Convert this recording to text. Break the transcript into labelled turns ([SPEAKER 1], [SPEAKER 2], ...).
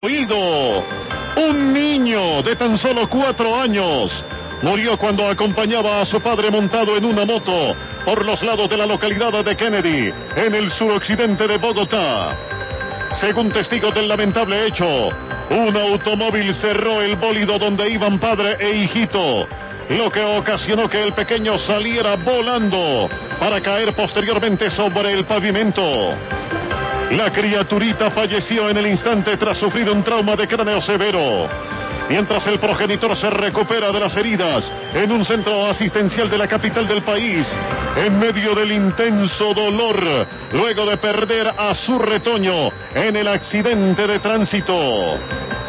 [SPEAKER 1] oído. Un niño de tan solo 4 años murió cuando acompañaba a su padre montado en una moto por los lados de la localidad de Kennedy, en el suroccidente de Bogotá. Según testigos del lamentable hecho, un automóvil cerró el bólido donde iban padre e hijito, lo que ocasionó que el pequeño saliera volando para caer posteriormente sobre el pavimento. La criaturita falleció en el instante tras sufrir un trauma de cráneo severo, mientras el progenitor se recupera de las heridas en un centro asistencial de la capital del país, en medio del intenso dolor, luego de perder a su retoño en el accidente de tránsito.